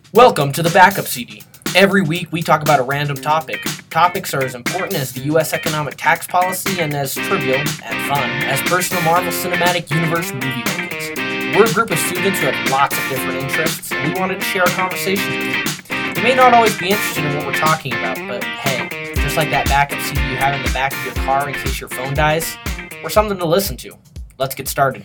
Welcome to the Backup CD. Every week we talk about a random topic. Topics are as important as the U.S. economic tax policy and as trivial and fun as personal Marvel Cinematic Universe movie rankings. We're a group of students who have lots of different interests, and we wanted to share our conversations with you. You may not always be interested in what we're talking about, but hey, just like that backup CD you have in the back of your car in case your phone dies, we're something to listen to. Let's get started.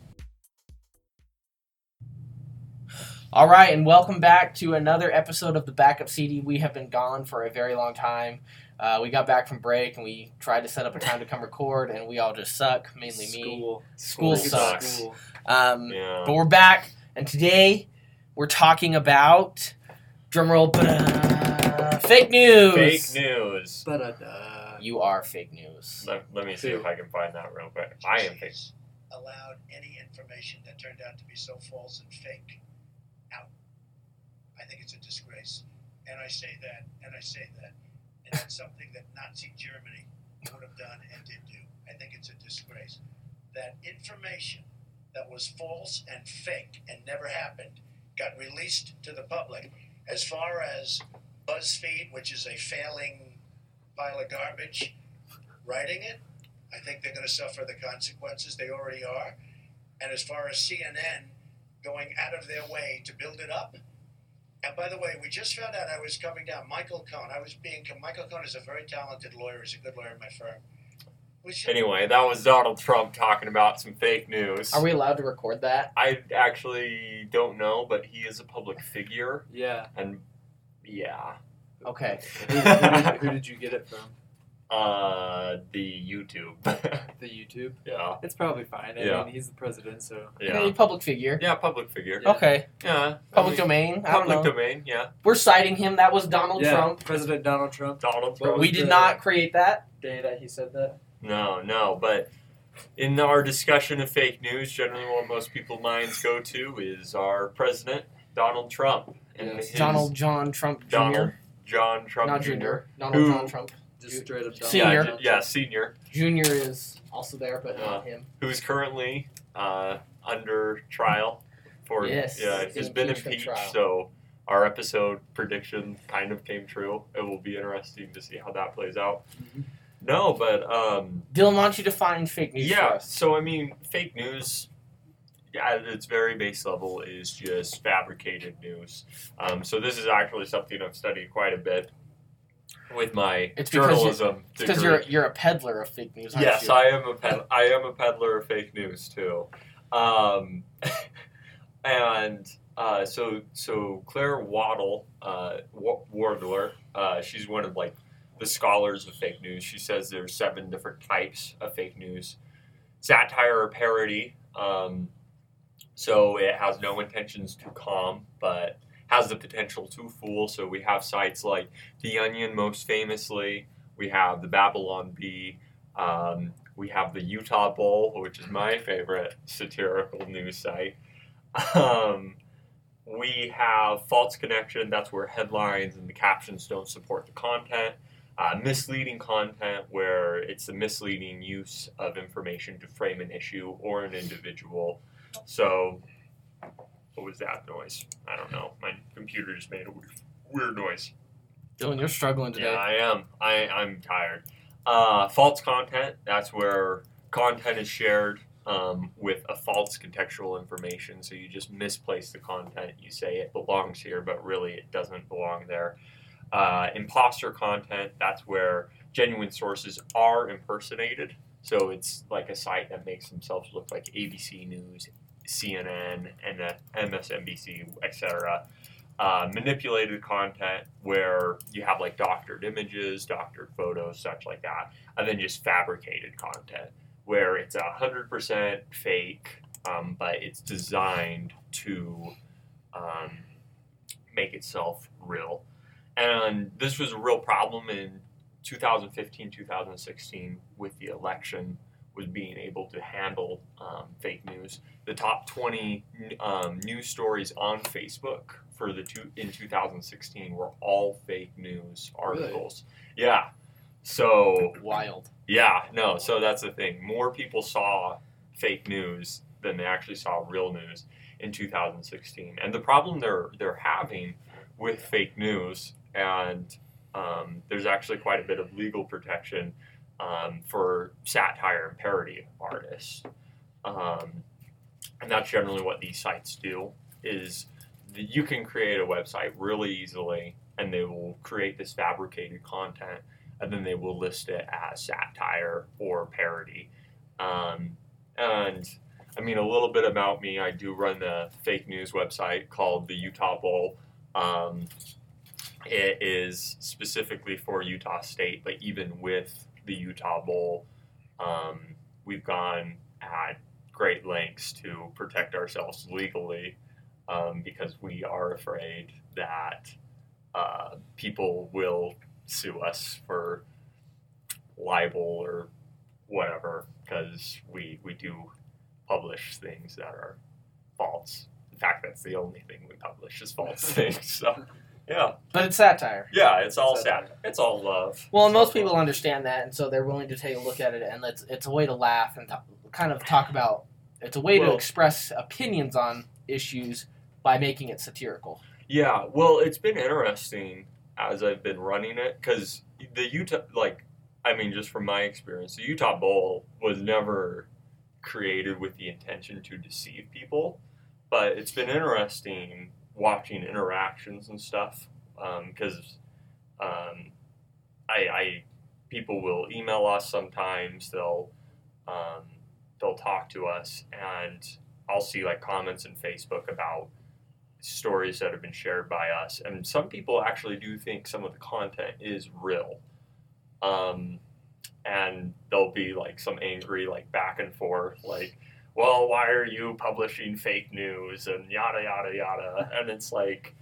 All right, and welcome back to another episode of the Backup CD. We have been gone for a very long time. We got back from break, and we tried to set up a time to come record, and we all just suck, mainly me. School sucks. But we're back, and today we're talking about, drumroll, fake news. Fake news. You are fake news. Let me see if I can find that real quick. I am fake. Allowed any information that turned out to be so false and fake out. I think it's a disgrace. And I say that, and that's something that Nazi Germany would have done and did do. I think it's a disgrace. That information that was false and fake and never happened got released to the public. As far as BuzzFeed, which is a failing pile of garbage, writing it, I think they're going to suffer the consequences. They already are. And as far as CNN going out of their way to build it up. And by the way, we just found out I was coming down. Michael Cohen is a very talented lawyer. He's a good lawyer in my firm. Anyway, that was Donald Trump talking about some fake news. Are we allowed to record that? I actually don't know, but he is a public figure. Yeah. And, yeah. Okay. Who did you get it from? The YouTube. The YouTube? Yeah. It's probably fine. I mean, he's the president, so... Yeah. Okay, public figure. Yeah, public figure. Yeah. Okay. Yeah. Public domain. I don't know. Public domain, yeah. We're citing him. That was Donald Trump. President Donald Trump. Donald Trump. We did not create that. Day that he said that. No, but in our discussion of fake news, generally what most people's minds go to is our president, Donald Trump. And Yes. his Donald John Trump Jr. Donald John Trump Not Jr. Jr. Donald Who- John Trump. Just straight up Donald Senior. Trump. Yeah, senior. Jr. is also there, but not him. Who's currently under trial for Yes, he's been impeachment impeached. trial. So our episode prediction kind of came true. It will be interesting to see how that plays out. Mhm. No, but Dylan wants you to find fake news for yeah. us. So I mean, fake news at its very base level is just fabricated news. So this is actually something I've studied quite a bit with my It's because journalism It's because degree. you're a peddler of fake news, aren't Yes, you? I am a peddler of fake news too, and so Claire Waddle, Wardler, she's one of like the scholars of fake news. She says there's 7 different types of fake news: satire or parody. So it has no intentions to calm, but has the potential to fool. So we have sites like The Onion, most famously. We have the Babylon Bee. We have the Utah Bowl, which is my favorite satirical news site. We have False Connection. That's where headlines and the captions don't support the content. Misleading content, where it's the misleading use of information to frame an issue or an individual. So, what was that noise? I don't know. My computer just made a weird noise. Dylan, you're struggling today. Yeah, I am. I'm tired. False content, that's where content is shared with a false contextual information. So you just misplace the content. You say it belongs here, but really it doesn't belong there. Imposter content, that's where genuine sources are impersonated. So it's like a site that makes themselves look like ABC News, CNN, and MSNBC, etc. Manipulated content, where you have like doctored images, doctored photos, such like that, and then just fabricated content, where it's 100% fake, but it's designed to make itself real. And this was a real problem in 2015, 2016 with the election, was being able to handle fake news. The top 20 news stories on Facebook for in 2016 were all fake news articles. Really? Yeah. So Wild. Yeah, no, so that's the thing. More people saw fake news than they actually saw real news. in 2016. And the problem they're having with fake news, and there's actually quite a bit of legal protection for satire and parody artists. And that's generally what these sites do, is that you can create a website really easily, and they will create this fabricated content, and then they will list it as satire or parody. And I mean, a little bit about me, I do run the fake news website called the Utah Bowl. It is specifically for Utah State, but even with the Utah Bowl, we've gone at great lengths to protect ourselves legally, because we are afraid that people will sue us for libel or whatever, because we do publish things that are false. In fact, that's the only thing we publish is false things. So, yeah. But it's satire. Yeah, it's all satire. It's all love. Well, and most people understand that, and so they're willing to take a look at it, and it's a way to laugh and kind of talk about. It's a way to express opinions on issues by making it satirical. Yeah, well, it's been interesting as I've been running it, because the Utah, just from my experience, the Utah Bowl was never created with the intention to deceive people, but it's been interesting watching interactions and stuff, because people will email us sometimes, they'll talk to us, and I'll see comments in Facebook about stories that have been shared by us, and some people actually do think some of the content is real, and there'll be some angry back and forth, well, why are you publishing fake news and yada yada yada, and it's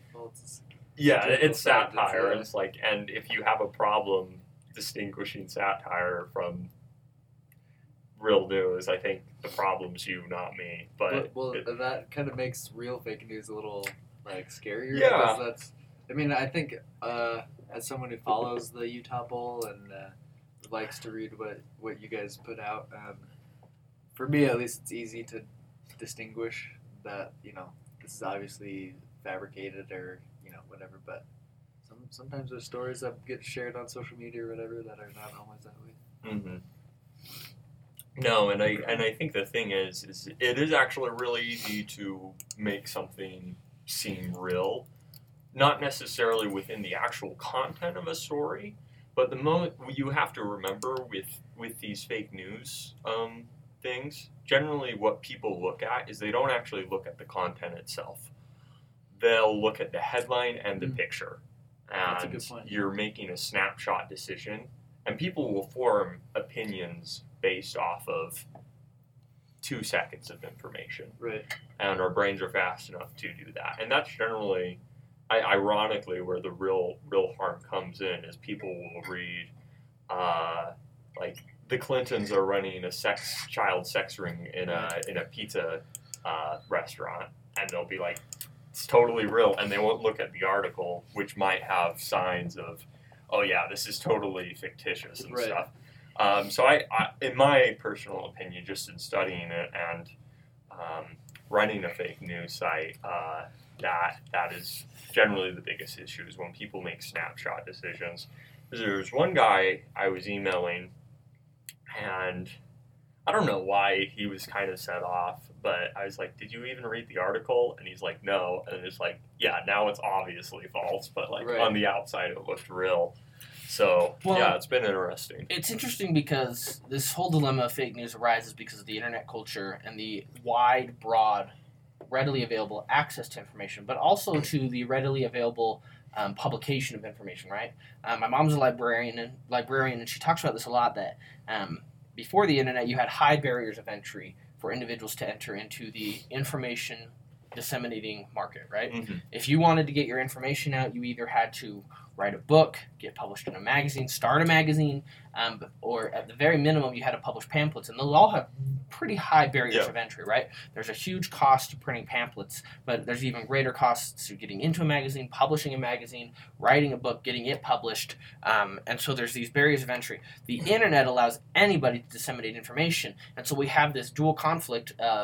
it's satire, and it's and if you have a problem distinguishing satire from real news, I think the problem's you, not me. But that kind of makes real fake news a little scarier. Yeah. Because I think as someone who follows the Utah Bowl and likes to read what you guys put out, for me at least, it's easy to distinguish that this is obviously fabricated or whatever. But sometimes there's stories that get shared on social media or whatever that are not always that way. Mm-hmm. No, and I think the thing is it is actually really easy to make something seem real, not necessarily within the actual content of a story, but the moment you have to remember with these fake news things, generally what people look at is they don't actually look at the content itself. They'll look at the headline and the picture, That's a and good point. you're making a snapshot decision, and people will form opinions based off of 2 seconds of information. Right. And our brains are fast enough to do that. And that's generally, ironically, where the real harm comes in, is people will read, the Clintons are running a child sex ring in a pizza restaurant, and they'll be it's totally real, and they won't look at the article, which might have signs of, oh yeah, this is totally fictitious and stuff. So I, in my personal opinion, just in studying it and running a fake news site, that is generally the biggest issue, is when people make snapshot decisions. There's one guy I was emailing, and I don't know why he was kind of set off, but I was like, did you even read the article? And he's like, no. And it's yeah, now it's obviously false, but on the outside it looked real. So, yeah, it's been interesting. It's interesting because this whole dilemma of fake news arises because of the internet culture and the wide, broad, readily available access to information, but also to the readily available publication of information, right? My mom's a librarian, and she talks about this a lot, that before the internet, you had high barriers of entry for individuals to enter into the information disseminating market, right? Mm-hmm. If you wanted to get your information out, you either had to write a book, get published in a magazine, start a magazine, or at the very minimum, you had to publish pamphlets, and they'll all have pretty high barriers of entry, right? There's a huge cost to printing pamphlets, but there's even greater costs to getting into a magazine, publishing a magazine, writing a book, getting it published, and so there's these barriers of entry. The internet allows anybody to disseminate information, and so we have this dual conflict of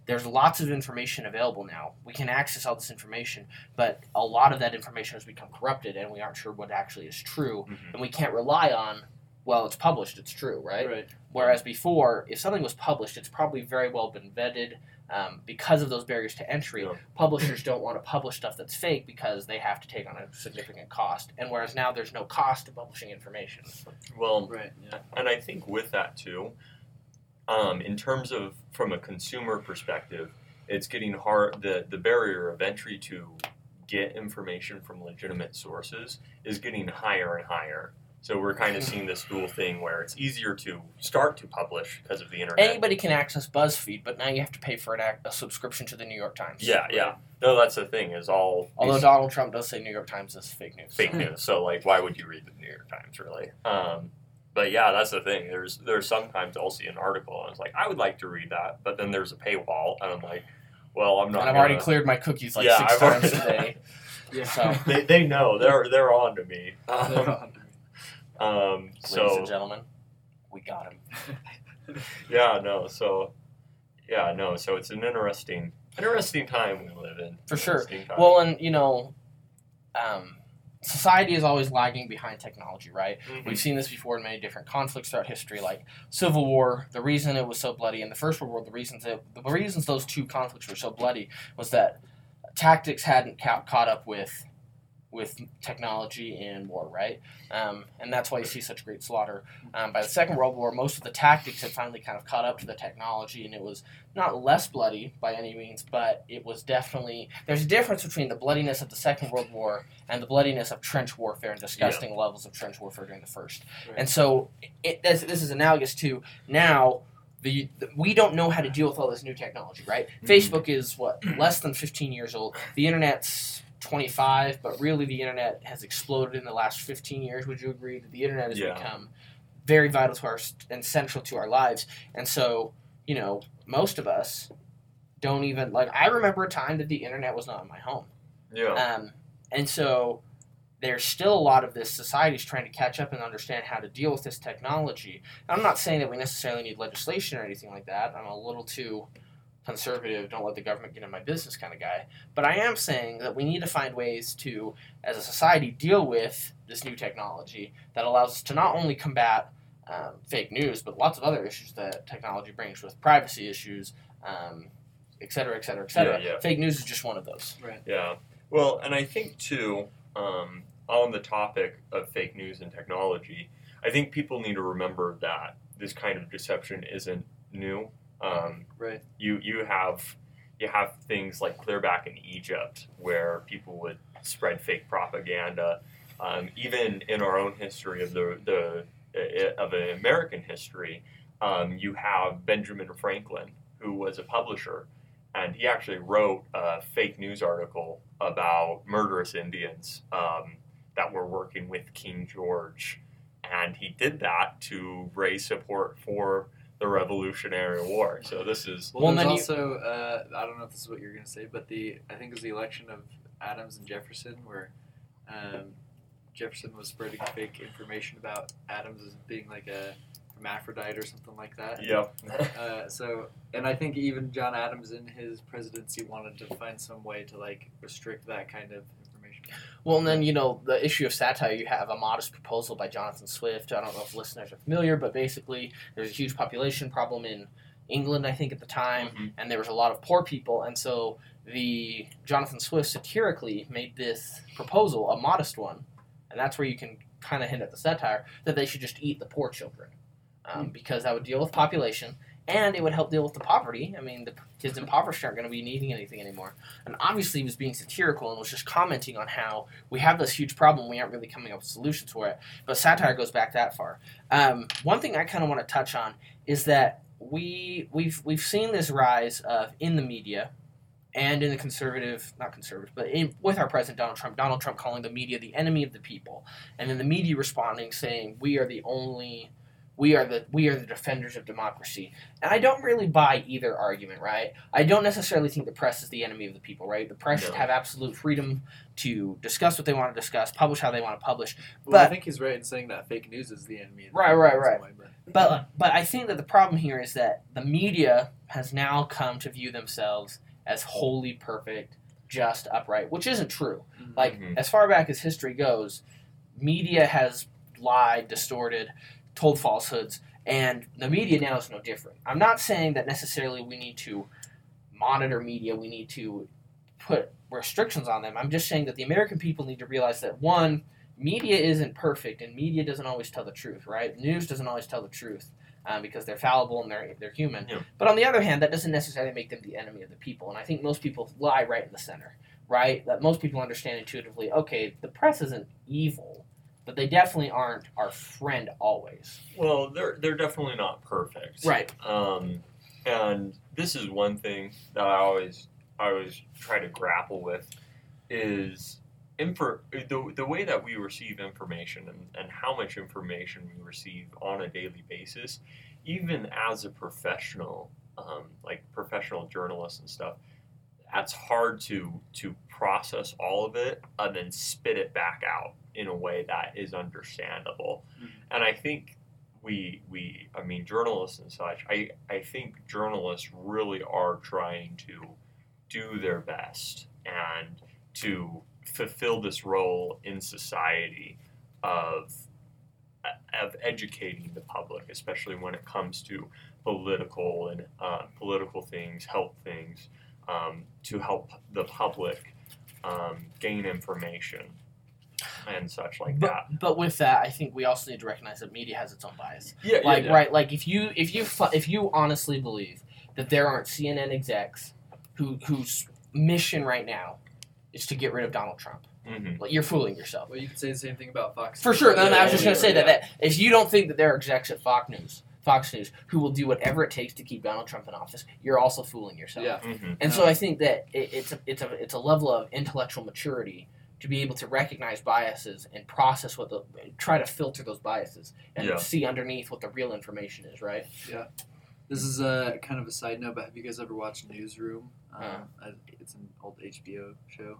there's lots of information available now. We can access all this information, but a lot of that information has become corrupted, and we aren't sure what actually is true, and we can't rely on, well, it's published, it's true, right? Right. Whereas before, if something was published, it's probably very well been vetted. Because of those barriers to entry, publishers don't want to publish stuff that's fake because they have to take on a significant cost. And whereas now there's no cost to publishing information. Well, Right. Yeah. and I think with that too, in terms of from a consumer perspective, it's getting hard. The barrier of entry to get information from legitimate sources is getting higher and higher. So we're kind of seeing this dual thing where it's easier to start to publish because of the internet. Anybody can access BuzzFeed, but now you have to pay for a subscription to the New York Times. Yeah. No, that's the thing. Is all Although these Donald Trump does say New York Times is fake news. fake news. So like, why would you read the New York Times really? But yeah, that's the thing. There's sometimes I'll see an article and it's like I would like to read that, but then there's a paywall, and I'm like, well, I'm not. And I've already cleared my cookies like Yeah, 6 I've times already- today. Yeah. So, They know they're on to me. ladies So and gentlemen, we got him. So it's an interesting time we live in. For sure. Interesting time. Well, and society is always lagging behind technology, right? Mhm. We've seen this before in many different conflicts throughout history, like Civil War. The reason it was so bloody, and the First World War, the reasons those two conflicts were so bloody was that tactics hadn't caught up with technology in war, right? And that's why you see such great slaughter. By the Second World War, most of the tactics had finally kind of caught up to the technology, and it was not less bloody by any means, but it was definitely... There's a difference between the bloodiness of the Second World War and the bloodiness of trench warfare and disgusting levels of trench warfare during the First. Right. And so this is analogous to now... we don't know how to deal with all this new technology, right? Mhm. Facebook is, less than 15 years old. The internet's 25, but really the internet has exploded in the last 15 years. Would you agree that the internet has become very vital to and central to our lives? And so, most of us don't even, I remember a time that the internet was not in my home. Yeah. And so there's still a lot of this society's trying to catch up and understand how to deal with this technology. And I'm not saying that we necessarily need legislation or anything like that. I'm a little too conservative, don't let the government get in my business kind of guy. But I am saying that we need to find ways to, as a society, deal with this new technology that allows us to not only combat fake news, but lots of other issues that technology brings with privacy issues, et cetera, et cetera, et cetera. Yeah. Fake news is just one of those. Right. Yeah. Well, and I think too, on the topic of fake news and technology, I think people need to remember that this kind of deception isn't new. Right. You have things like clear back in Egypt where people would spread fake propaganda. Even in our own history of the American history, you have Benjamin Franklin, who was a publisher, and he actually wrote a fake news article about murderous Indians that were working with King George, and he did that to raise support for the Revolutionary War. So this is Well, Well, there's then also I don't know if this is what you're going to say, but I think it was the election of Adams and Jefferson where Jefferson was spreading fake information about Adams as being like a hermaphrodite or something like that. Yep. And I think even John Adams in his presidency wanted to find some way to restrict that kind of information. Well, and then, the issue of satire, you have A Modest Proposal by Jonathan Swift. I don't know if listeners are familiar, but basically there's a huge population problem in England, I think, at the time, Mhm. and there was a lot of poor people, and so Jonathan Swift satirically made this proposal, a modest one, and that's where you can kind of hint at the satire, that they should just eat the poor children, because that would deal with population, and it would help deal with the poverty. I mean, the kids impoverished aren't going to be needing anything anymore. And obviously he was being satirical and was just commenting on how we have this huge problem, we aren't really coming up with solutions for it. But satire goes back that far. One thing I kind of want to touch on is that we've seen this rise of, in the media, and in the with our president Donald Trump calling the media the enemy of the people, and then the media responding saying we are the only we are the defenders of democracy. And I don't really buy either argument, right? I don't necessarily think the press is the enemy of the people, right? The press should have absolute freedom to discuss what they want to discuss, publish how they want to publish. Well, I think he's right in saying that fake news is the enemy of the people. Right. But I think that the problem here is that the media has now come to view themselves as wholly perfect, just, upright, which isn't true. Mm-hmm. Like, as far back as history goes, media has lied, distorted, told falsehoods, and the media now is no different. I'm not saying that necessarily we need to monitor media, we need to put restrictions on them. I'm just saying that the American people need to realize that, one, media isn't perfect, and media doesn't always tell the truth, right? News doesn't always tell the truth because they're fallible and they're human. Yeah. But on the other hand, that doesn't necessarily make them the enemy of the people, and I think most people lie right in the center, right? That most people understand intuitively, okay, the press isn't evil, but they definitely aren't our friend always. Well, they're definitely not perfect. Right. And this is one thing that I always try to grapple with is the way that we receive information and how much information we receive on a daily basis, even as a professional, like professional journalist and stuff. That's hard to process all of it and then spit it back out in a way that is understandable. Mm-hmm. And I think I mean, journalists and such, I think journalists really are trying to do their best and to fulfill this role in society of educating the public, especially when it comes to political and political things, health things, to help the public gain information and such like that. But with that, I think we also need to recognize that media has its own bias. Yeah, right. Like if you honestly believe that there aren't CNN execs whose mission right now is to get rid of Donald Trump, like you're fooling yourself. Well, you could say the same thing about Fox. For sure. I was just going to say that if you don't think that there are execs at Fox News who will do whatever it takes to keep Donald Trump in office, you're also fooling yourself. Yeah. And so I think that it's a level of intellectual maturity to be able to recognize biases and process try to filter those biases and see underneath what the real information is, right? Yeah. This is kind of a side note, but have you guys ever watched Newsroom? It's an old HBO show.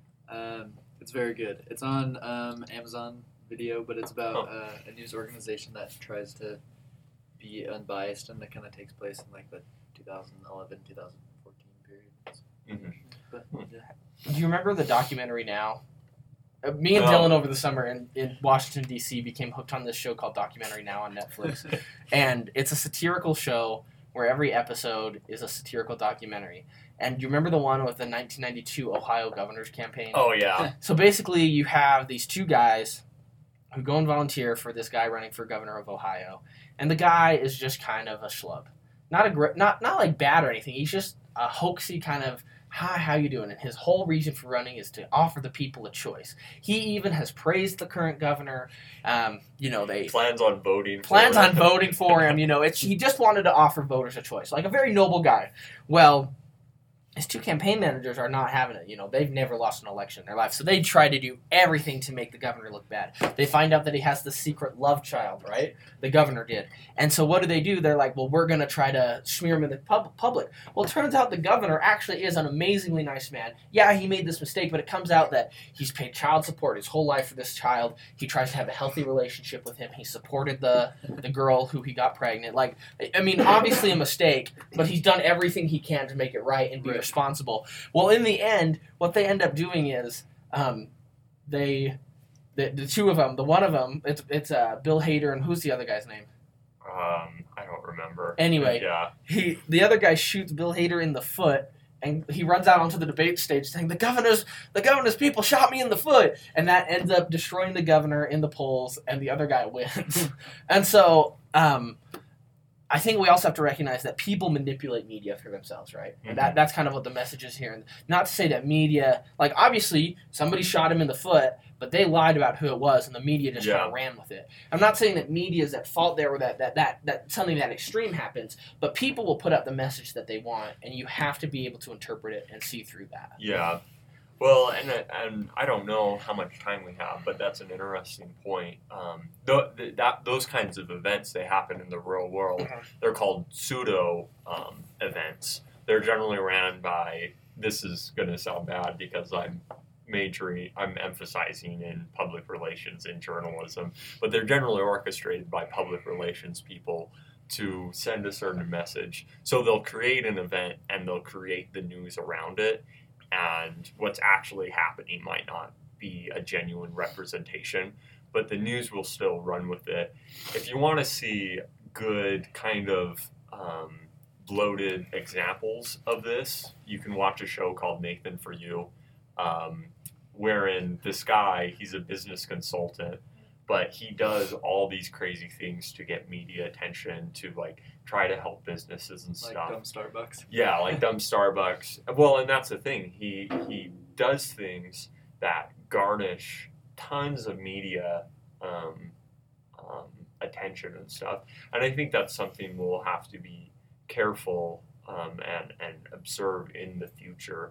It's very good. It's on Amazon Video, but it's about a news organization that tries to be unbiased, and that kind of takes place in like the 2011, 2014 period. But, Do you remember the documentary Now? Me and Dylan over the summer in Washington, D.C. became hooked on this show called Documentary Now on Netflix. And it's a satirical show where every episode is a satirical documentary. And do you remember the one with the 1992 Ohio governor's campaign? Oh, yeah. So basically you have these two guys who go and volunteer for this guy running for governor of Ohio. And the guy is just kind of a schlub. Not like bad or anything. He's just a hoaxy kind of, hi, how you doing? And his whole reason for running is to offer the people a choice. He even has praised the current governor. They plans on voting for him. He just wanted to offer voters a choice, like a very noble guy. Well, his two campaign managers are not having it. They've never lost an election in their life, so they try to do everything to make the governor look bad. They find out that he has the secret love child, right? The governor did. And so what do? They're like, well, we're going to try to smear him in the public. Well, it turns out the governor actually is an amazingly nice man. Yeah, he made this mistake, but it comes out that he's paid child support his whole life for this child. He tries to have a healthy relationship with him. He supported the girl who he got pregnant. Like, I mean, obviously a mistake, but he's done everything he can to make it right and be responsible. Well, in the end, what they end up doing is the two of them, the one of them, it's Bill Hader, and who's the other guy's name? I don't remember. Anyway, the other guy shoots Bill Hader in the foot, and he runs out onto the debate stage saying, the governor's people shot me in the foot, and that ends up destroying the governor in the polls, and the other guy wins. And so I think we also have to recognize that people manipulate media for themselves, right? And that's kind of what the message is here. And not to say that media, like obviously somebody shot him in the foot, but they lied about who it was, and the media just kind of ran with it. I'm not saying that media is at fault there, or that something that extreme happens, but people will put out the message that they want, and you have to be able to interpret it and see through that. Yeah. Well, and I don't know how much time we have, but that's an interesting point. Those kinds of events, they happen in the real world. They're called pseudo events. They're generally ran by, this is going to sound bad because I'm emphasizing in public relations in journalism, but they're generally orchestrated by public relations people to send a certain message. So they'll create an event and they'll create the news around it, and what's actually happening might not be a genuine representation, but the news will still run with it. If you want to see good kind of bloated examples of this, you can watch a show called Nathan For You, wherein this guy, he's a business consultant, but he does all these crazy things to get media attention, to like try to help businesses and stuff. Like dumb Starbucks. Yeah, like dumb Starbucks. Well, and that's the thing. He does things that garnish tons of media attention and stuff. And I think that's something we'll have to be careful and observe in the future.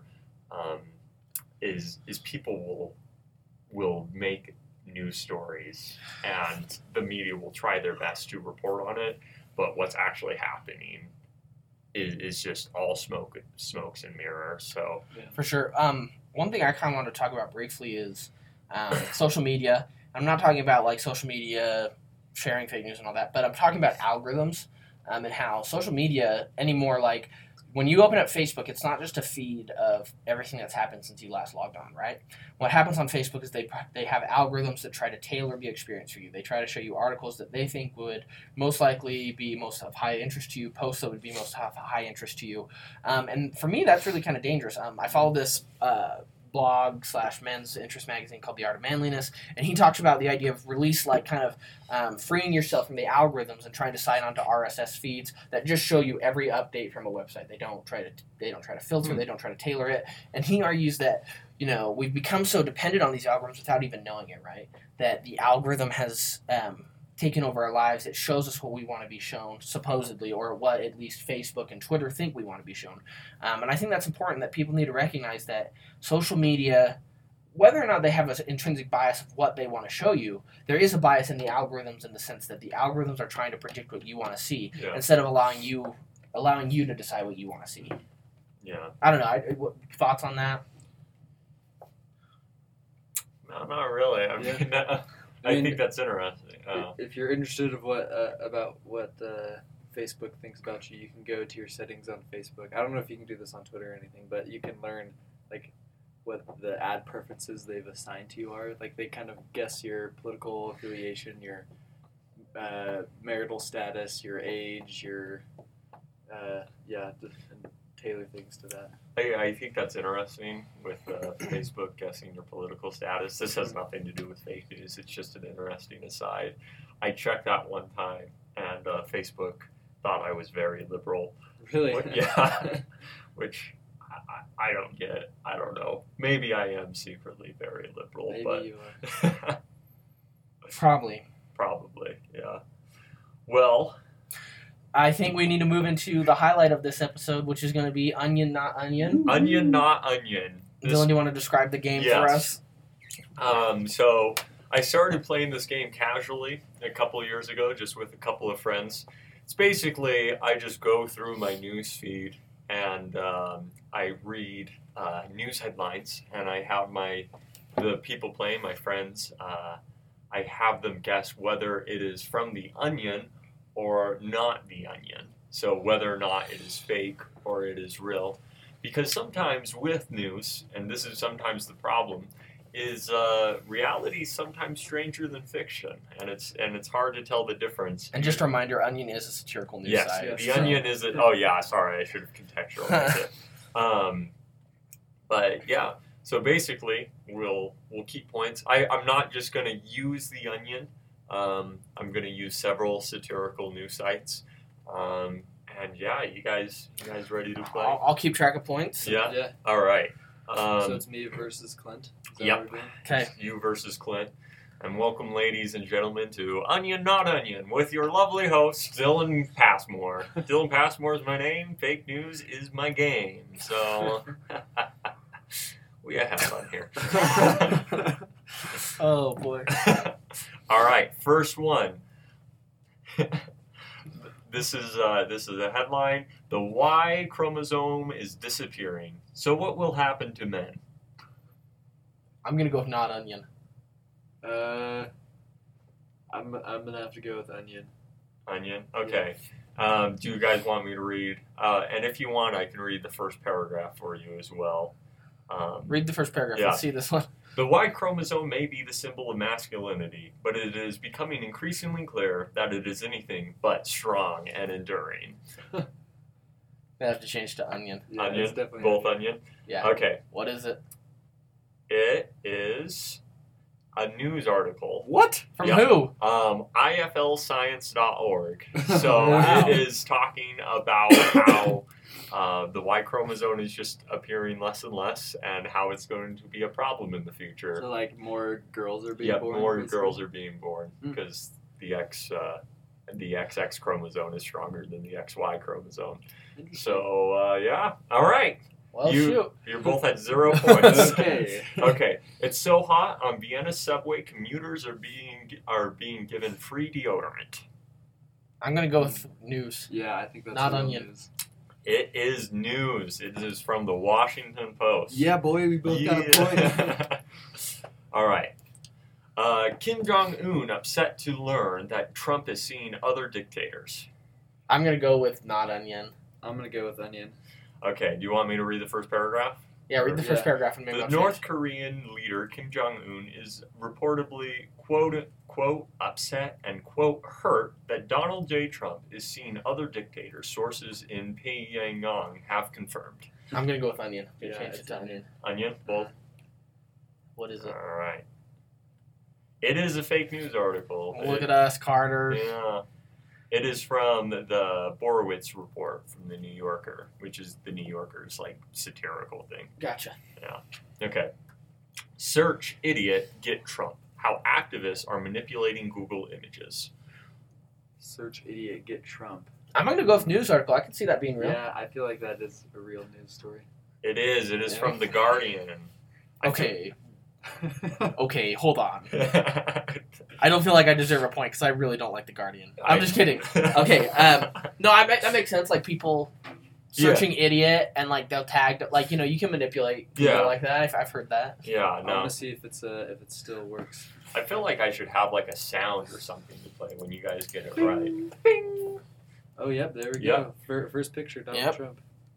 Is people will make news stories and the media will try their best to report on it, but what's actually happening is just all smokes and mirrors. So For sure. One thing I kind of want to talk about briefly is social media. I'm not talking about like social media sharing fake news and all that, but I'm talking about algorithms and how social media anymore, like when you open up Facebook, it's not just a feed of everything that's happened since you last logged on, right? What happens on Facebook is they have algorithms that try to tailor the experience for you. They try to show you articles that they think would most likely be most of high interest to you, posts that would be most of high interest to you. And for me, that's really kind of dangerous. I follow this blog / men's interest magazine called The Art of Manliness, and he talks about the idea of release, like kind of freeing yourself from the algorithms and trying to sign on to RSS feeds that just show you every update from a website. They don't try to filter, they don't try to tailor it. And he argues that we've become so dependent on these algorithms without even knowing it, right? That the algorithm has taken over our lives. It shows us what we want to be shown, supposedly, or what at least Facebook and Twitter think we want to be shown. And I think that's important, that people need to recognize that social media, whether or not they have an intrinsic bias of what they want to show you, there is a bias in the algorithms in the sense that the algorithms are trying to predict what you want to see instead of allowing you to decide what you want to see. Yeah. I don't know. What thoughts on that? No, not really. I mean, I think that's interesting. If you're interested about what Facebook thinks about you, you can go to your settings on Facebook. I don't know if you can do this on Twitter or anything, but you can learn like what the ad preferences they've assigned to you are. Like they kind of guess your political affiliation, your marital status, your age, your and tailor things to that. I think that's interesting with Facebook guessing your political status. This has nothing to do with fake news. It's just an interesting aside. I checked that one time, and Facebook thought I was very liberal. Really? Which I don't get. I don't know. Maybe I am secretly very liberal. Maybe but you are. Probably, yeah. Well, I think we need to move into the highlight of this episode, which is going to be Onion, Not Onion. Onion, Not Onion. Dylan, do you want to describe the game for us? So I started playing this game casually a couple of years ago, just with a couple of friends. It's basically, I just go through my news feed and I read news headlines, and I have the people playing, my friends, I have them guess whether it is from The Onion or not The Onion. So whether or not it is fake or it is real. Because sometimes with news, and this is sometimes the problem, is reality sometimes stranger than fiction, and it's hard to tell the difference. And just a reminder, Onion is a satirical news site. Yes, The Onion is it. Oh yeah, sorry, I should have contextualized it. But yeah, so basically we'll keep points. I'm not just going to use The Onion. I'm going to use several satirical news sites. And yeah, you guys ready to play? I'll keep track of points. Yeah. All right. So it's me versus Clint. Is that what we're doing? Okay. You versus Clint. And welcome, ladies and gentlemen, to Onion Not Onion with your lovely host, Dylan Passmore. Dylan Passmore is my name. Fake news is my game. So We have fun here. Oh boy. All right, first one. This is a headline. The Y chromosome is disappearing. So what will happen to men? I'm gonna go with not onion. I'm gonna have to go with onion. Onion. Okay. Do you guys want me to read? And if you want, I can read the first paragraph for you as well. Read the first paragraph. Yeah. Let's see this one. The Y chromosome may be the symbol of masculinity, but it is becoming increasingly clear that it is anything but strong and enduring. I have to change to onion. Yeah, Onion? it's definitely Both onion? Yeah. Okay. What is it? It is a news article. What? From Yeah. who? IFLscience.org. So Wow. it is talking about how the Y chromosome is just appearing less and less, and how it's going to be a problem in the future. So like more girls are being Yep, born. more basically? girls are being born Mm. because the XX chromosome is stronger than the XY chromosome. Interesting. So yeah, all right. Well, you, shoot. You're both at 0 points. Okay. Okay. It's so hot on Vienna subway, commuters are being given free deodorant. I'm gonna go with news. Yeah, I think that's Not real onion. news. It is news. It is from the Washington Post. Yeah, boy, we both got a point. All right. Kim Jong-un upset to learn that Trump is seeing other dictators. I'm gonna go with not onion. I'm gonna go with onion. Okay, do you want me to read the first paragraph? Yeah, read the first Yeah. paragraph and maybe The I'll North change. Korean leader Kim Jong-un is reportedly, quote, upset and, quote, hurt that Donald J. Trump is seeing other dictators, sources in Pyongyang have confirmed. I'm gonna go with onion. I'm gonna Yeah, change it it's to onion. onion. Onion, both? What is it? All right. It is a fake news article. Look at us, Carter. Yeah. It is from the Borowitz report from the New Yorker, which is the New Yorker's, like, satirical thing. Gotcha. Okay. Search idiot get Trump. How activists are manipulating Google images. Search idiot get Trump. I'm gonna go with news article. I can see that being real. Yeah, I feel like that is a real news story. It is. It is Yeah. from The Guardian. I Okay. Okay, hold on. think- I don't feel like I deserve a point because I really don't like The Guardian. I'm just kidding. Okay, no, that makes sense. Like people searching idiot and like they'll tag like you can manipulate people Yeah. like that. I've heard that. Yeah, I no. want to see if it still works. I feel like I should have like a sound or something to play when you guys get it right. Bing. Oh, yep, there we Yep. go. First picture, Donald Yep. Trump.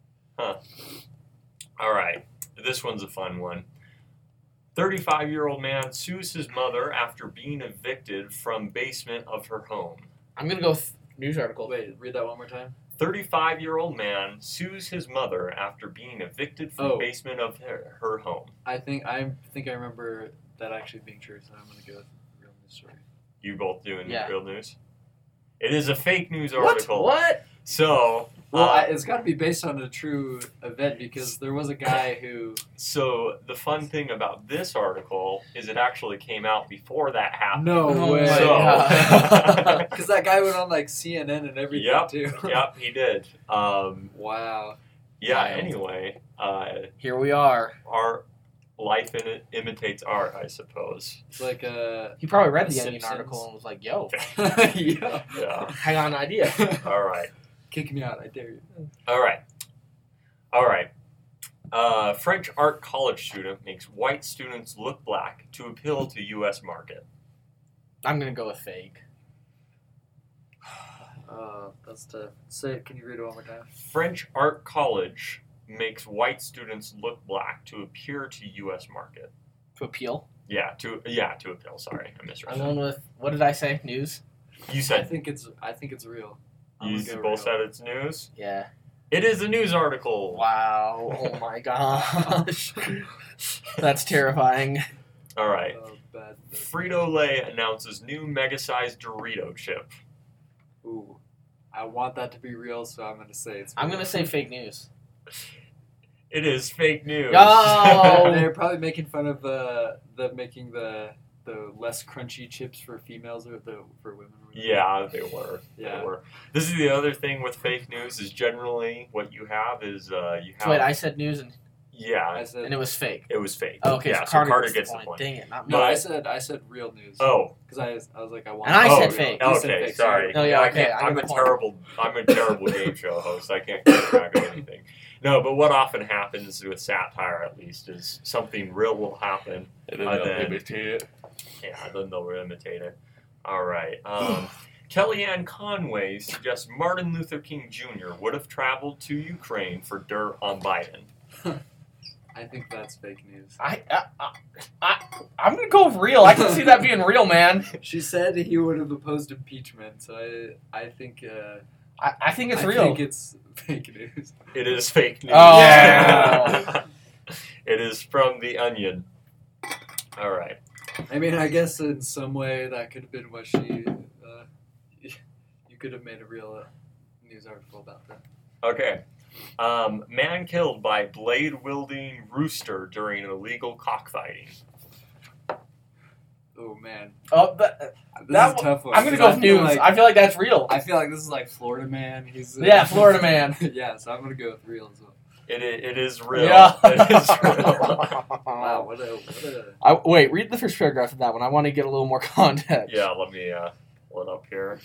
All right. This one's a fun one. 35-year-old man sues his mother after being evicted from basement of her home. I'm gonna go with news article. Wait, read that one more time. 35-year-old man sues his mother after being evicted from Oh. basement of her home. I think I remember that actually being true, so I'm gonna go with real news story. You both doing Yeah. real news? It is a fake news What? article. What? So, Well, it's got to be based on a true event because there was a guy who. so the fun thing about this article is it actually came out before that happened. No Oh way. my So, God. Because that guy went on like CNN and everything Yep. too. yep, he did. Wow. Yeah. Wild. Anyway, Here we are. our life in it imitates art, I suppose. It's like a. He probably read The the Onion Simpsons. article and was like, "Yo, Yeah. Yeah. I got an idea." All right. Kick me out, I dare you. All right. All right. French art college student makes white students look black to appeal to U.S. market. I'm gonna go with fake. That's tough. Say, can you read it one more time? French art college makes white students look black to appear to U.S. market. To appeal. To appeal. Sorry, I misread. I'm going with what did I say? News. You I said think it's real. I'm you gonna go both real. said it's news. Yeah. It is a news article. Wow. Oh my gosh. That's terrifying. All right. Oh, bad. Frito-Lay announces new mega-sized Dorito chip. Ooh, I want that to be real, so I'm gonna say it's. I'm real. gonna say fake news. It is fake news. Yo! They're probably making fun of making the less crunchy chips for females or for women. Or whatever. Yeah, they were. Yeah. They were. This is the other thing with fake news is generally what you have is you have. Wait, I said news and Yeah, I said And it was fake. it was fake. Oh, okay, yeah, so Carter gets the point. Dang it, not me. no. I said real news. Oh, because I was like I want. And I oh, said fake. You said Okay, fake, sorry. No, yeah, I okay, can't- I I'm get a the point. I'm a terrible game show host. I can't keep track of anything. No, but what often happens with satire, at least, is something real will happen. And then And they'll then- imitate it. Yeah, then they'll imitate it. All right. Kellyanne Conway suggests Martin Luther King Jr. would have traveled to Ukraine for dirt on Biden. I think that's fake news. I'm gonna go with real. I can see that being real, man. She said he would have opposed impeachment, so I think I think it's I real. think it's fake news. It is fake news. Oh. Yeah. It is from The Onion. All right. I mean, I guess in some way that could have been what she. You could have made a real news article about that. Okay. Man killed by blade-wielding rooster during illegal cockfighting. Oh man, Oh, this That is a tough one. I'm gonna 'cause go with news. I feel like that's real. I feel like this is like Florida man. He's Yeah, Florida man. yeah, so I'm gonna go with real as well. It is real. Yeah. It is real. Wow, what a Wait, read the first paragraph of that one. I want to get a little more context. Yeah, let me pull it up here.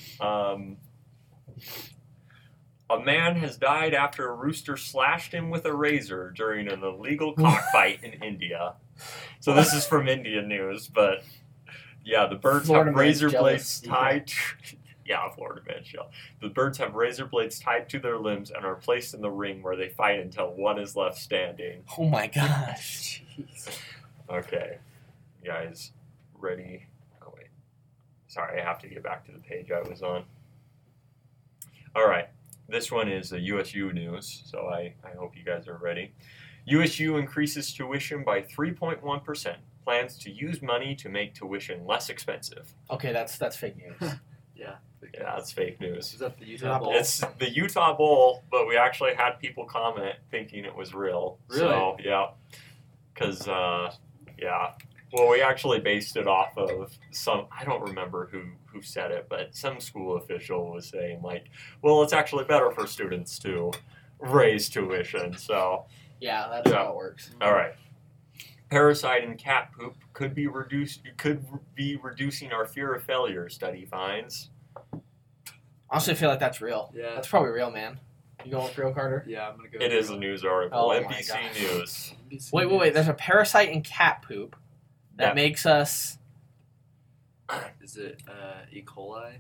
A man has died after a rooster slashed him with a razor during an illegal cockfight in India. So this is from Indian news, but yeah, the birds Florida have man's razor jealous. blades tied. Yeah, Florida man shell. The birds have razor blades tied to their limbs and are placed in the ring where they fight until one is left standing. Oh my gosh. jeez. Okay, you guys ready? Oh wait, sorry, I have to get back to the page I was on. All right, this one is a USU news, so I hope you guys are ready. USU increases tuition by 3.1%. Plans to use money to make tuition less expensive. Okay, that's fake news. Yeah. Yeah, that's fake news. Is that the Utah Utah Bowl? Bowl? It's the Utah Bowl, but we actually had people comment thinking it was real. Really? So, yeah. Because, yeah. Well, we actually based it off of some, I don't remember who said it, but some school official was saying, like, well, it's actually better for students to raise tuition. So, Yeah, that's Yeah. how it works. all right. Parasite in cat poop could be reducing our fear of failure, study finds. Honestly, I feel like that's real. Yeah. That's probably real, man. You going with real, Carter? Yeah, I'm gonna go. It with is a real. news article. Oh my NBC gosh. News. NBC Wait. News. There's a parasite in cat poop that Yeah. makes us. Is it E. coli?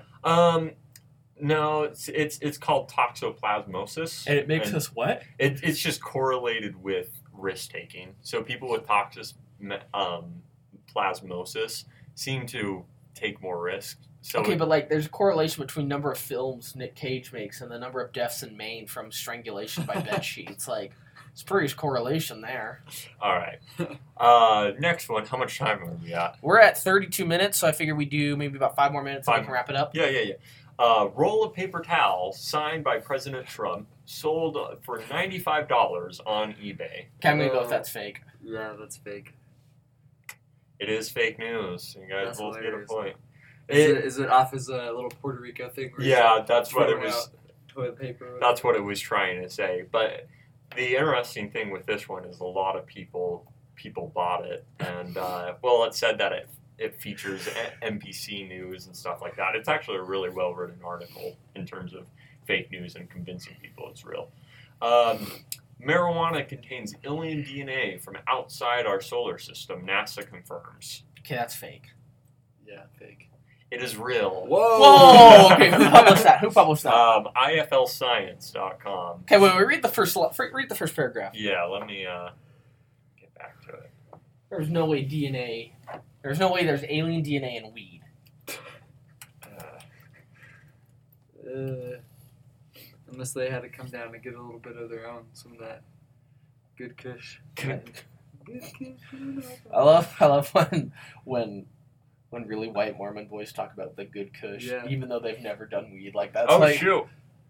No, it's called toxoplasmosis. And it makes us what? It's just correlated with risk taking. So people with plasmosis seem to take more risk. So Okay, but like, there's a correlation between number of films Nick Cage makes and the number of deaths in Maine from strangulation by bed sheets. Like, it's pretty correlation there. all right. Next one. How much time are we at? We're at 32 minutes, so I figure we do maybe about 5 more minutes and we Five. can wrap it up. Yeah. Roll of paper towels signed by President Trump sold for $95 on eBay. Okay, I'm gonna go if that's fake. Yeah, that's fake. It is fake news. You guys That's both get a hilarious. point. Is it off as a little Puerto Rico thing? Where Yeah, he's that's what it throwing was. out toilet paper. or That's whatever? what it was trying to say. But the interesting thing with this one is a lot of people bought it, and well, it said that it features NBC News and stuff like that. It's actually a really well written article in terms of fake news and convincing people it's real. Marijuana contains alien DNA from outside our solar system. NASA confirms Okay, that's fake. Yeah, fake. it is real. Whoa! Okay, who published that? Who published that? IFLscience.com. Okay, wait. Read the first paragraph. Yeah, let me get back to it. There's no way DNA. There's no way there's alien DNA in weed. Unless they had to come down and get a little bit of their own, some of that good kush. Good kush. I love when really white Mormon boys talk about the good kush, Yeah. even though they've never done weed. Like that's Oh, like shoot.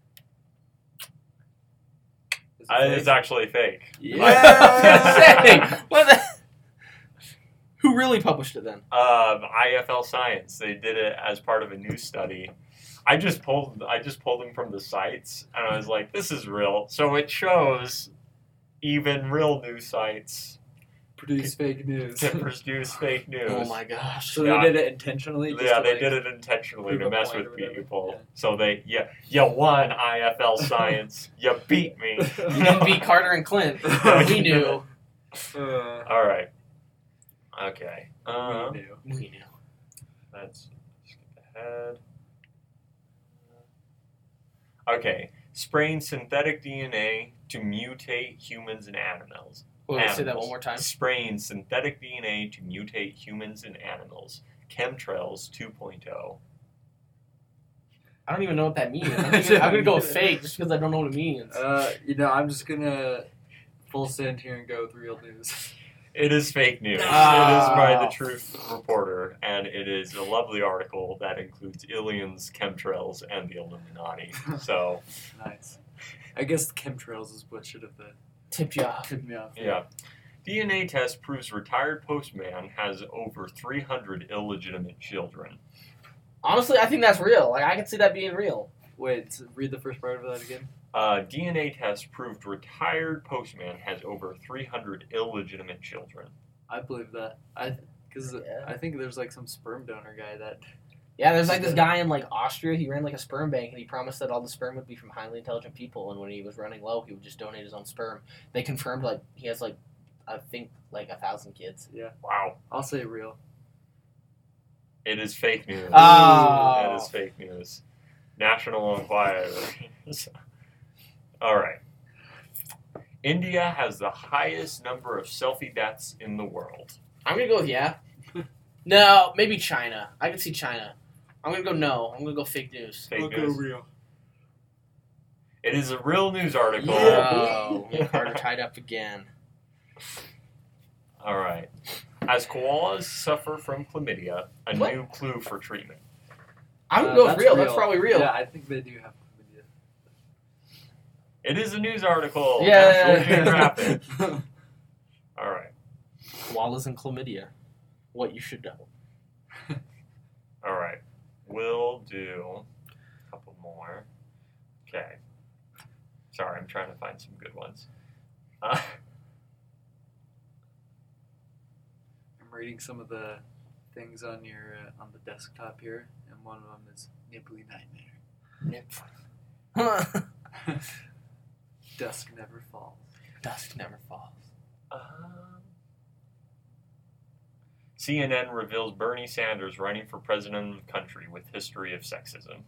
Is it fake? It's actually fake. Say, what the? Who really published it then? IFL Science. They did it as part of a news study. I just pulled them from the sites, and I was like, "This is real." So it shows even real news sites Produce fake news. to produce fake news. Oh my gosh. So Yeah. they did it intentionally? Just Yeah, to, they like, did it intentionally prove to a mess point with or whatever. people. Yeah. So you won IFL Science. You beat me. You didn't beat Carter and Clint. We knew. All right. Okay. We knew. We knew. Let's skip ahead. Okay. Spraying synthetic DNA to mutate humans and animals. Wait, say that one more time. Spraying synthetic DNA to mutate humans and animals. Chemtrails 2.0. I don't even know what that means. I'm gonna go fake just because I don't know what it means. I'm just gonna full send here and go with real news. It is fake news. Ah. It is by the Truth Reporter, and it is a lovely article that includes aliens, chemtrails, and the Illuminati. So, Nice. I guess chemtrails is what should have Tipped you off. tipped me off. yeah. DNA test proves retired postman has over 300 illegitimate children. Honestly, I think that's real. Like I can see that being real. Wait, so read the first part of that again. DNA test proved retired postman has over 300 illegitimate children. I believe that. Because Yeah. I think there's like some sperm donor guy that. Yeah, there's like this guy in like Austria. He ran like a sperm bank, and he promised that all the sperm would be from highly intelligent people. And when he was running low, he would just donate his own sperm. They confirmed like he has like I think like 1,000 kids. Wow. I'll say real. It is fake news. Oh. It is fake news. National Enquirer. All right. India has the highest number of selfie deaths in the world. I'm gonna go with yeah. No, maybe China. I can see China. I'm gonna go no. I'm gonna go fake news. Fake news. real. It is a real news article. Oh, Carter tied up again. All right. As koalas suffer from chlamydia, a What? new clue for treatment. I'm gonna go with That's real. That's probably real. Yeah, I think they do have chlamydia. It is a news article. Yay. National Geographic. All right. Koalas and chlamydia. What you should know. All right. We'll do a couple more. Okay. Sorry, I'm trying to find some good ones. I'm reading some of the things on your on the desktop here, and one of them is Nibbly Nightmare. Dusk never falls. Dusk never falls. CNN reveals Bernie Sanders running for president of the country with history of sexism.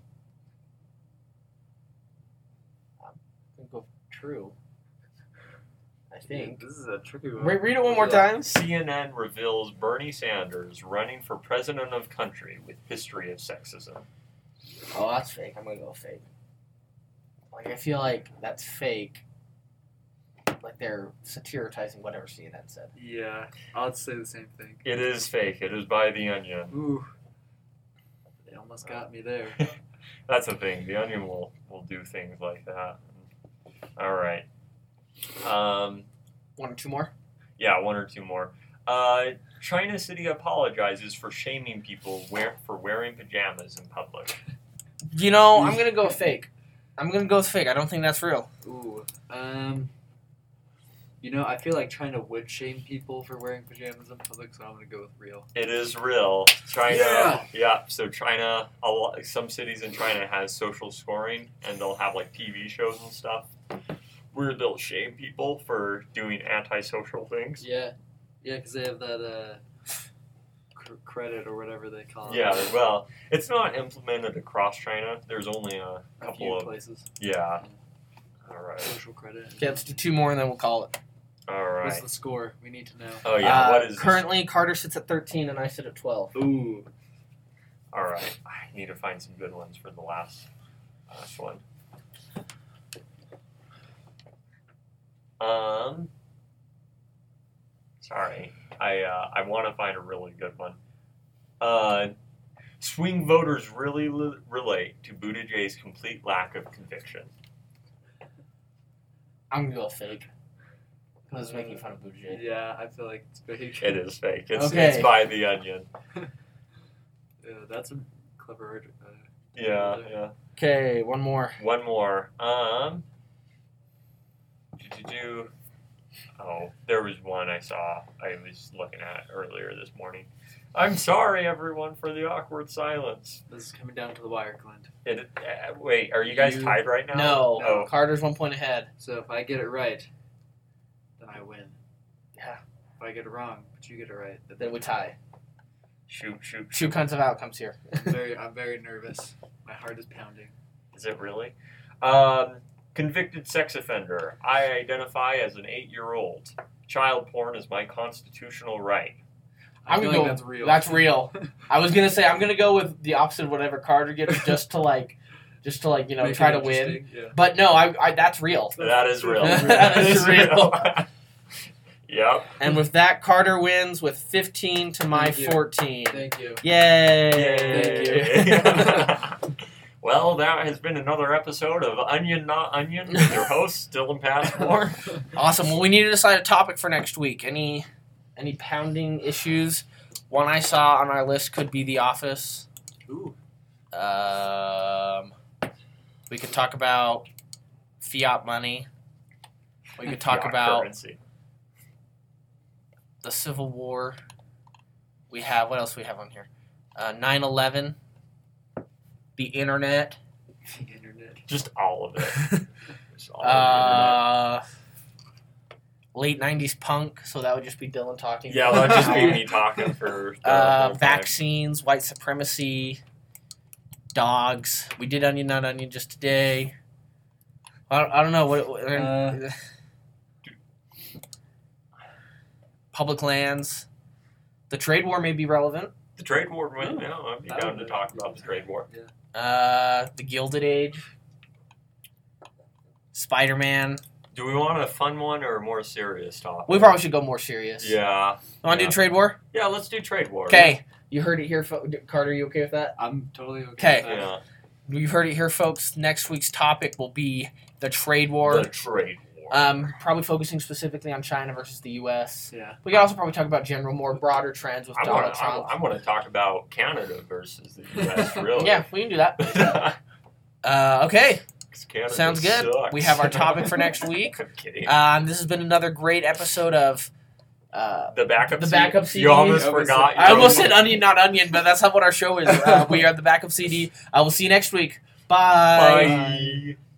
I'm gonna go true. I think. This is a tricky one. Wait, read it one more Yeah. time. CNN reveals Bernie Sanders running for president of the country with history of sexism. Oh, that's fake. I'm gonna go fake. Like I feel like that's fake. Like they're satirizing whatever CNN said. Yeah, I'll say the same thing. It is fake. It is by The Onion. Ooh, they almost got me there. That's the thing. The Onion will do things like that. All right. One or two more. Yeah, one or two more. China City apologizes for shaming people for wearing pajamas in public. You know, I'm gonna go fake. I'm gonna go with fake. I don't think that's real. Ooh, I feel like China would shame people for wearing pajamas in public, so I'm gonna go with real. It is real. China, Yeah. So China, some cities in China has social scoring, and they'll have like TV shows and stuff where they'll shame people for doing antisocial things. Yeah, because they have that credit or whatever they call it. Yeah, well, it's not implemented across China. There's only a a couple few of places. Yeah. All right. Social credit. Okay, let's do two more and then we'll call it. All right. What's the score? We need to know. Oh yeah. What is currently Carter sits at 13 and I sit at 12. Ooh. All right. I need to find some good ones for the last one. Sorry. I want to find a really good one. Swing voters really relate to Buttigieg's complete lack of conviction. I'm gonna go fake. I was making fun of Buttigieg. Yeah, I feel like it's fake. It is fake. It's Okay. by The Onion. That's a clever. Yeah. Okay, one more. One more. Oh, there was one I saw. I was looking at earlier this morning. I'm sorry, everyone, for the awkward silence. This is coming down to the wire, Clint. Wait, are you guys tied right now? No. Oh. Carter's 1 point ahead. So if I get it right, then I win. Yeah. If I get it wrong, but you get it right, Then we tie. Shoot. Two kinds of outcomes here. I'm very nervous. My heart is pounding. Is it really? Convicted sex offender. I identify as an 8-year-old. Child porn is my constitutional right. I I'm feel gonna like go. that's real. That's real. I was gonna say I'm gonna go with the opposite of whatever Carter gets, just to Make try it to win. interesting, yeah. But no, I that's real. That is real. That is real. Yep. And with that, Carter wins with 15 to my Thank you. 14. Thank you. Yay! Thank you. Well, that has been another episode of Onion Not Onion with your host, Dylan Passmore. Awesome. Well, we need to decide a topic for next week. Any pounding issues? One I saw on our list could be The Office. Ooh. We could talk about fiat money. We could talk about currency. the Civil War. We have, what else we have on here? 9/11. The Internet. The internet. Just all of it. Just all of Late 90s punk, so that would just be Dylan talking. it. Yeah, that'd just be me talking for the whole time. Vaccines, white supremacy, dogs. We did Onion Not Onion just today. I don't know. What public lands. The trade war may be relevant. The trade war, I'd be That down would to be- talk about the trade war. The Gilded Age. Spider-Man. Do we want a fun one or a more serious topic? We probably should go more serious. Yeah. Want to Yeah. do trade war? Yeah, let's do trade war. Okay. You heard it here, Carter. You okay with that? I'm totally okay. Okay. with that. Yeah. You heard it here, folks. Next week's topic will be the trade war. The trade war. Probably focusing specifically on China versus the U.S. Yeah. We can also probably talk about more broader trends with Donald Trump. I want to talk about Canada versus the U.S. Really. Yeah, we can do that. Okay, 'Cause Canada sounds good. sucks. We have our topic for next week. I'm kidding. This has been another great episode of the backup. the CD. backup CD. You almost I was- forgot. I almost said Onion, not Onion, but that's not what our show is. We are the backup CD. I will see you next week. Bye. Bye.